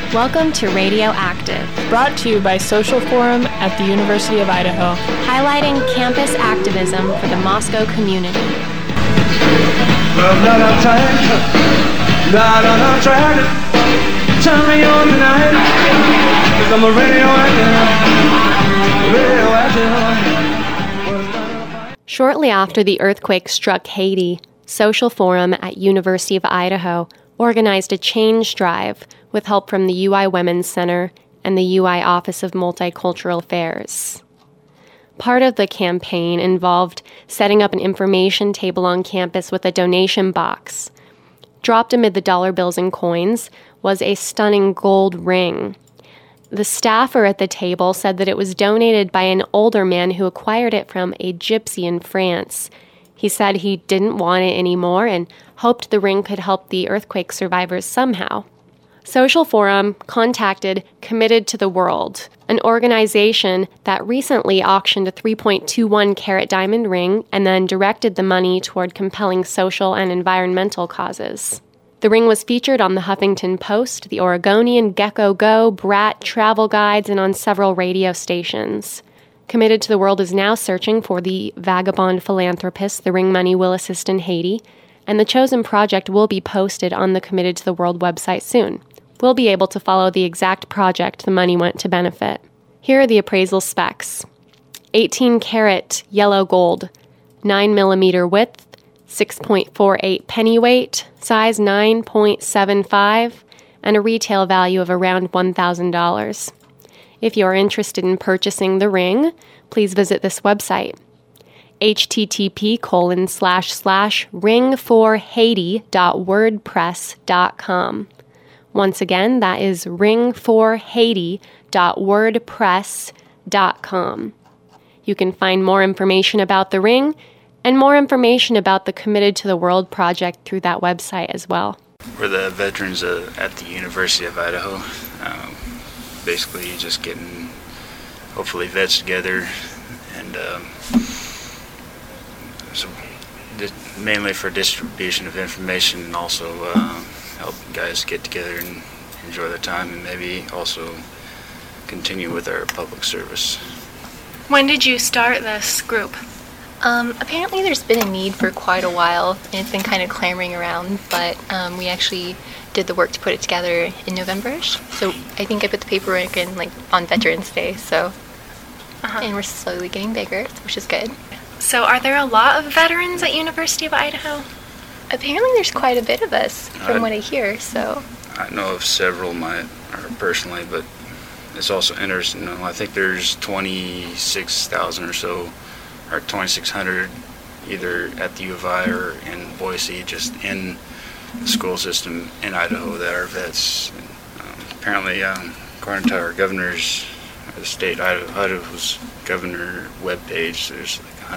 Welcome to Radioactive, brought to you by Social Forum at the University of Idaho, highlighting campus activism for the Moscow community. Well, not on track, turn me on tonight, 'cause I'm a radioactive. Shortly after the earthquake struck Haiti, Social Forum at University of Idaho organized a change drive with help from the UI Women's Center and the UI Office of Multicultural Affairs. Part of the campaign involved setting up an information table on campus with a donation box. Dropped amid the dollar bills and coins was a stunning gold ring. The staffer at the table said that it was donated by an older man who acquired it from a gypsy in France. He said he didn't want it anymore and hoped the ring could help the earthquake survivors somehow. Social Forum contacted Committed to the World, an organization that recently auctioned a 3.21 carat diamond ring and then directed the money toward compelling social and environmental causes. The ring was featured on the Huffington Post, the Oregonian, Gecko Go, Brat, travel guides, and on several radio stations. Committed to the World is now searching for the vagabond philanthropist the ring money will assist in Haiti, and the chosen project will be posted on the Committed to the World website soon. We'll be able to follow the exact project the money went to benefit. Here are the appraisal specs. 18 karat yellow gold, 9 millimeter width, 6.48 pennyweight, size 9.75, and a retail value of around $1,000. If you are interested in purchasing the ring, please visit this website, http://ring4haiti.wordpress.com. Once again, that is ring4haiti.wordpress.com. You can find more information about the ring and more information about the Committed to the World project through that website as well. We're the veterans at the University of Idaho. Basically just getting, hopefully, vets together, and so mainly for distribution of information, and also help guys get together and enjoy their time, and maybe also continue with our public service. When did you start this group? Apparently there's been a need for quite a while, and it's been kind of clamoring around, but we actually did the work to put it together in November-ish. So I think I put the paperwork in on Veterans Day, so and we're slowly getting bigger, which is good. So are there a lot of veterans at University of Idaho? Apparently there's quite a bit of us, from what I hear, so. I know of several personally, but it's also interesting. I think there's 26,000 or so, or 2,600, either at the U of I or in Boise, just in the school system in Idaho that are vets. Apparently, according to our governor's, the state Idaho's governor webpage, there's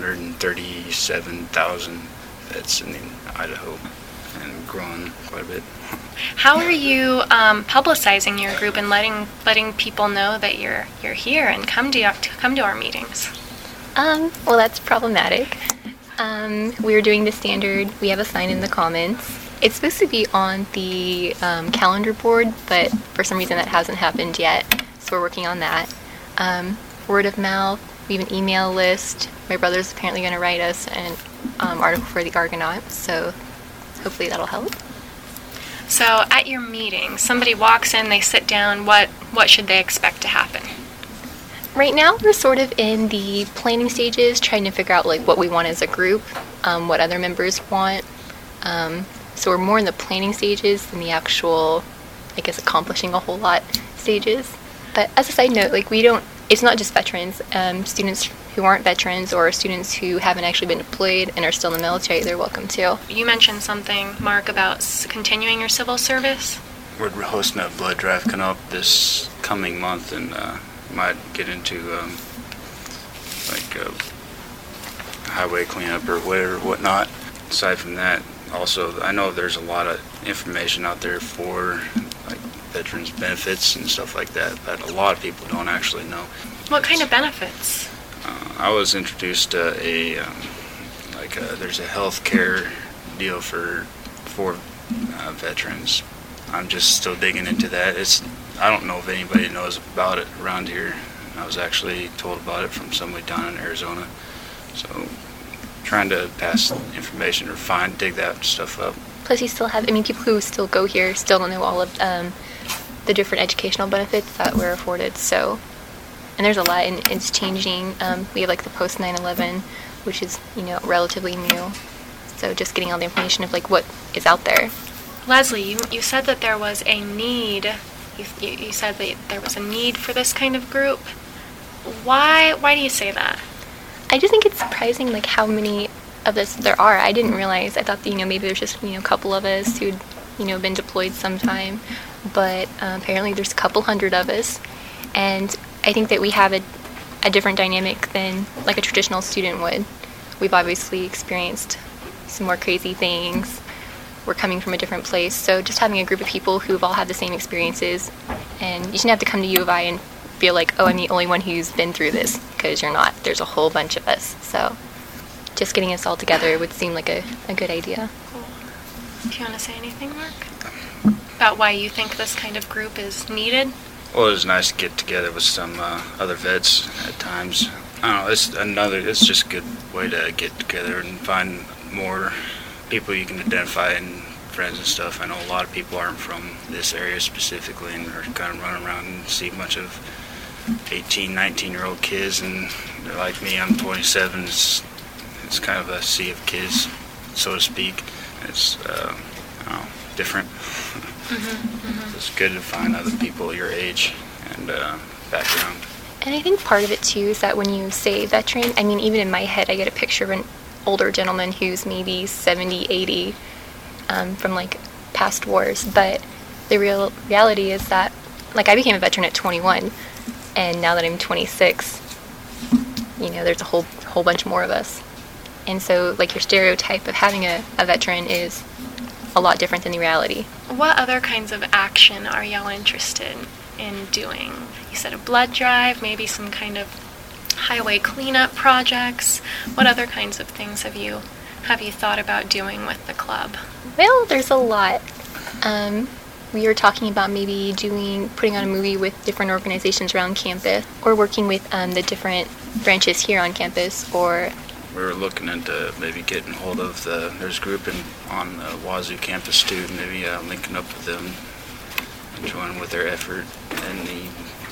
137,000 vets in Idaho, and growing quite a bit. How are you publicizing your group and letting people know that you're here and come to our meetings? Well, that's problematic. We're doing the standard. We have a sign in the Commons. It's supposed to be on the calendar board, but for some reason that hasn't happened yet. So we're working on that. Word of mouth. We have an email list. My brother's apparently going to write us an article for the Argonaut, so hopefully that'll help. So at your meeting, somebody walks in, they sit down. What should they expect to happen? Right now, we're sort of in the planning stages, trying to figure out what we want as a group, what other members want. So we're more in the planning stages than the actual, accomplishing a whole lot stages. But as a side note, it's not just veterans. Students who aren't veterans or students who haven't actually been deployed and are still in the military, they're welcome too. You mentioned something, Mark, about continuing your civil service. We're hosting a blood drive coming up this coming month, and might get into highway cleanup or whatnot. Aside from that, also, I know there's a lot of information out there for veterans benefits and stuff like that, but a lot of people don't actually know. What kind of benefits? I was introduced to there's a health care deal for veterans. I'm just still digging into that. It's I don't know if anybody knows about it around here. I was actually told about it from somebody down in Arizona. So trying to pass information or dig that stuff up. Plus, you still have, people who still go here still don't know all of the different educational benefits that we're afforded. So, and there's a lot, and it's changing. We have like the post 9/11, which is relatively new. So just getting all the information of like what is out there. Leslie, you said that there was a need. You said that there was a need for this kind of group. Why do you say that? I just think it's surprising like how many of this there are. I didn't realize. I thought that maybe there's just a couple of us who'd been deployed sometime, but apparently there's a couple hundred of us, and I think that we have a different dynamic than like a traditional student would. We've obviously experienced some more crazy things. We're coming from a different place, so just having a group of people who've all had the same experiences, and you shouldn't have to come to U of I and feel like, oh, I'm the only one who's been through this, because you're not. There's a whole bunch of us, so just getting us all together would seem like a good idea. Cool. Do you want to say anything, Mark, about why you think this kind of group is needed? Well, it was nice to get together with some other vets at times. I don't know, it's just a good way to get together and find more people you can identify and friends and stuff. I know a lot of people aren't from this area specifically and are kind of running around and see a bunch of 18, 19-year-old kids, and they're like me, I'm 27. It's kind of a sea of kids, so to speak. It's different. It's good to find other people your age and background. And I think part of it too is that when you say veteran, even in my head I get a picture of an older gentleman who's maybe 70, 80 from like past wars, but the reality is that like I became a veteran at 21, and now that I'm 26, there's a whole bunch more of us. And so like your stereotype of having a veteran is a lot different than the reality. What other kinds of action are y'all interested in doing? You said a blood drive, maybe some kind of highway cleanup projects. What other kinds of things have you thought about doing with the club? Well, there's a lot. We were talking about maybe putting on a movie with different organizations around campus, or working with the different branches here on campus, or We were looking into maybe getting hold of there's a group on the Wazoo campus too, maybe linking up with them and joining with their effort in the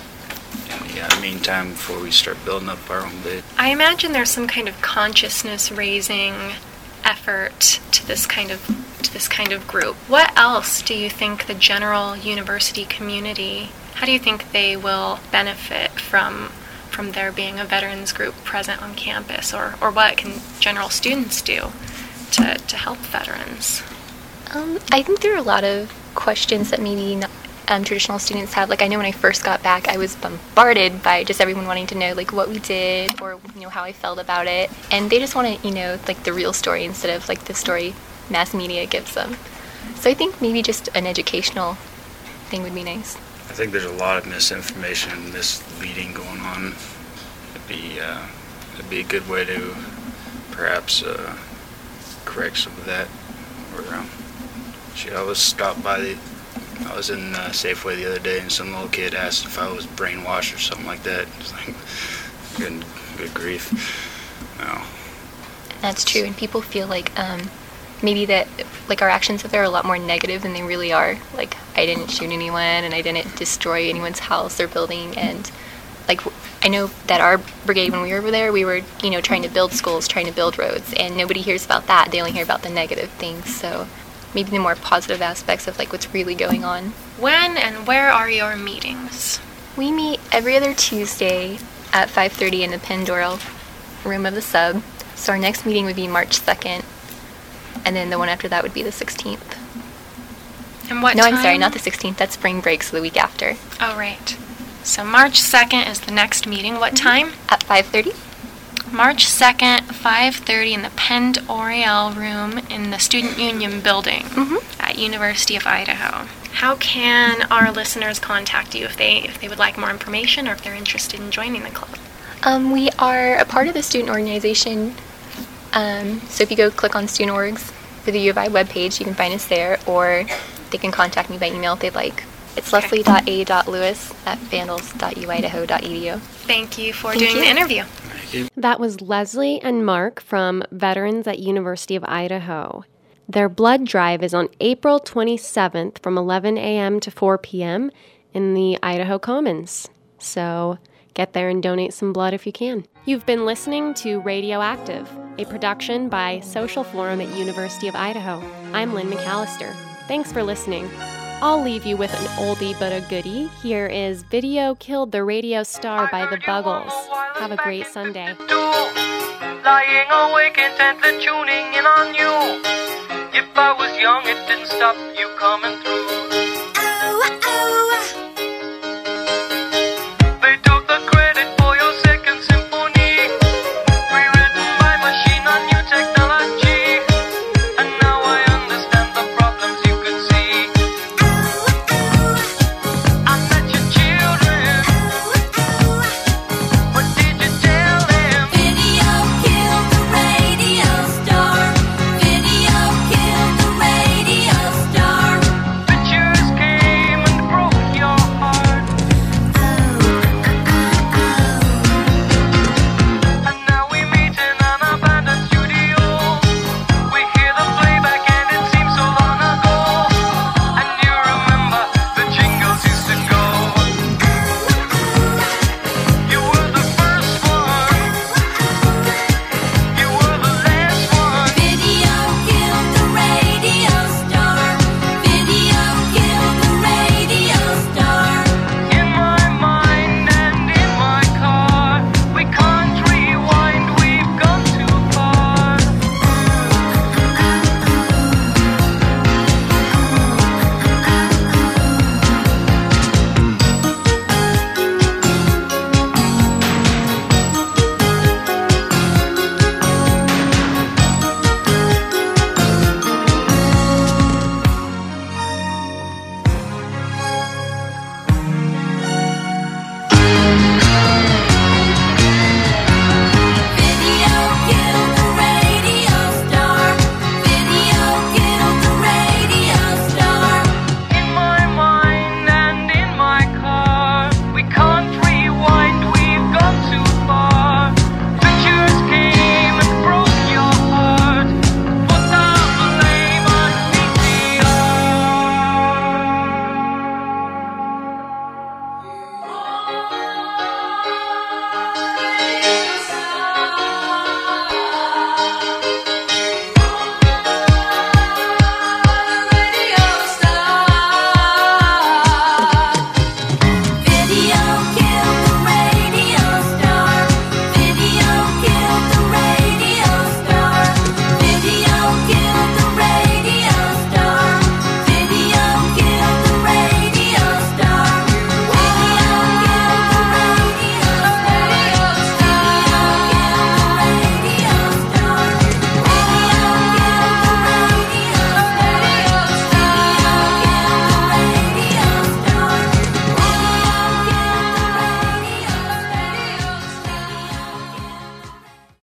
meantime before we start building up our own bid. I imagine there's some kind of consciousness-raising effort to this kind of group. What else do you think the general university community, how do you think they will benefit from there being a veterans group present on campus, or what can general students do to help veterans? I think there are a lot of questions that maybe traditional students have. Like I know when I first got back, I was bombarded by just everyone wanting to know like what we did, or how I felt about it, and they just want to like the real story instead of like the story mass media gives them. So I think maybe just an educational thing would be nice. I think there's a lot of misinformation and misleading going on. It'd be a good way to perhaps correct some of that. I was in Safeway the other day, and some little kid asked if I was brainwashed or something like that. It's like, good grief. No. That's true, and people feel like maybe that like our actions up there are a lot more negative than they really are. Like I didn't shoot anyone, and I didn't destroy anyone's house or building, and like I know that our brigade, when we were over there, we were trying to build schools, trying to build roads, and nobody hears about that. They only hear about the negative things. So maybe the more positive aspects of like what's really going on. When and where are your meetings? We meet every other Tuesday at 5:30 in the Pandora room of the sub. So our next meeting would be March 2nd, and then the one after that would be the 16th. And what No, time? I'm sorry, not the 16th. That's spring break, so the week after. Oh, right. So March 2nd is the next meeting. What time? At 5:30. March 2nd, 5:30 in the Penn Oriel room in the Student Union building at University of Idaho. How can our listeners contact you if they would like more information, or if they're interested in joining the club? We are a part of the student organization. So if you go click on Student Orgs for the U of I webpage, you can find us there, or they can contact me by email if they'd like. It's leslie.a.lewis@vandals.uidaho.edu. Thank you for Thank doing you. the interview. Thank you. That was Leslie and Mark from Veterans at University of Idaho. Their blood drive is on April 27th from 11 a.m. to 4 p.m. in the Idaho Commons. So get there and donate some blood if you can. You've been listening to Radioactive, a production by Social Forum at University of Idaho. I'm Lynn McAllister. Thanks for listening. I'll leave you with an oldie but a goodie. Here is Video Killed the Radio Star by the Buggles. Have a great Sunday. Lying awake intently tuning in on you. If I was young, it didn't stop you coming through. Oh,